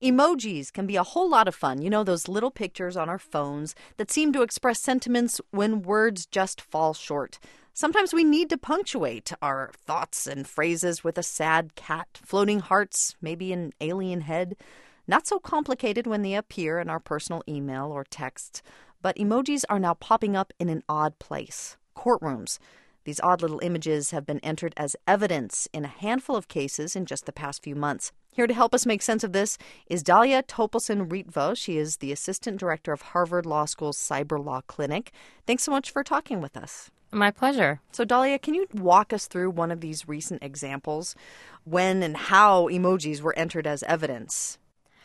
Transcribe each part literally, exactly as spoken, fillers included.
Emojis can be a whole lot of fun. You know, those little pictures on our phones that seem to express sentiments when words just fall short. Sometimes we need to punctuate our thoughts and phrases with a sad cat, floating hearts, maybe an alien head. Not so complicated when they appear in our personal email or text, but emojis are now popping up in an odd place: courtrooms. These odd little images have been entered as evidence in a handful of cases in just the past few months. Here to help us make sense of this is Dalia Topolson-Rietveld. She is the Assistant Director of Harvard Law School's Cyber Law Clinic. Thanks so much for talking with us. My pleasure. So, Dalia, can you walk us through one of these recent examples when and how emojis were entered as evidence?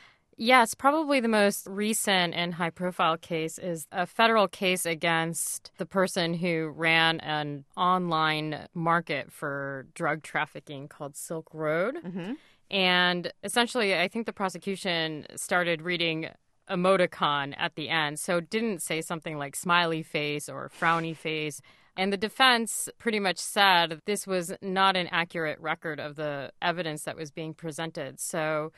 Yes, probably the most recent and high-profile case is a federal case against the person who ran an online market for drug trafficking called Silk Road. Mm-hmm. And essentially, I think the prosecution started reading emoticon at the end, so didn't say something like smiley face or frowny face. And the defense pretty much said this was not an accurate record of the evidence that was being presented. So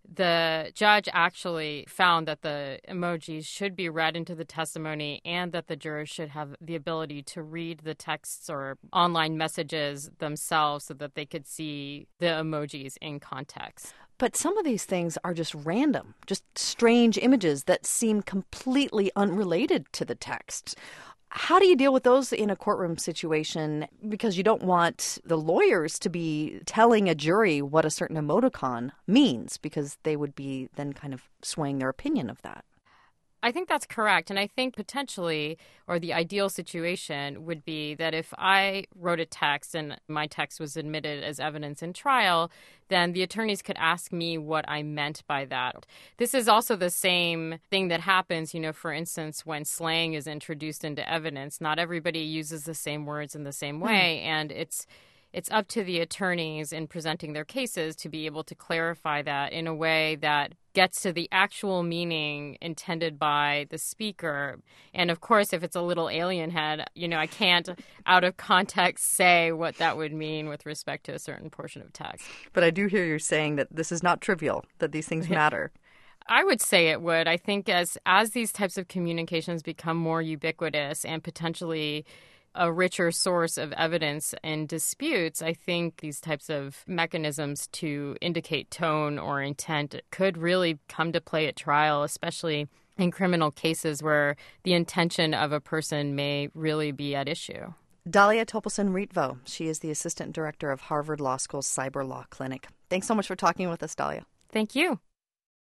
the judge actually found that the emojis should be read into the testimony and that the jurors should have the ability to read the texts or online messages themselves so that they could see the emojis in context. But some of these things are just random, just strange images that seem completely unrelated to the text. How do you deal with those in a courtroom situation? Because you don't want the lawyers to be telling a jury what a certain emoticon means, because they would be then kind of swaying their opinion of that. I think that's correct. And I think potentially, or the ideal situation would be that if I wrote a text and my text was admitted as evidence in trial, then the attorneys could ask me what I meant by that. This is also the same thing that happens, you know, for instance, when slang is introduced into evidence. Not everybody uses the same words in the same way, mm. and it's It's up to the attorneys in presenting their cases to be able to clarify that in a way that gets to the actual meaning intended by the speaker. And of course, if it's a little alien head, you know, I can't out of context say what that would mean with respect to a certain portion of text. But I do hear you saying that this is not trivial, that these things matter. I would say it would. I think as as these types of communications become more ubiquitous and potentially a richer source of evidence in disputes, I think these types of mechanisms to indicate tone or intent could really come to play at trial, especially in criminal cases where the intention of a person may really be at issue. Dalia Topolson-Rietveld. She is the Assistant Director of Harvard Law School's Cyber Law Clinic. Thanks so much for talking with us, Dalia. Thank you.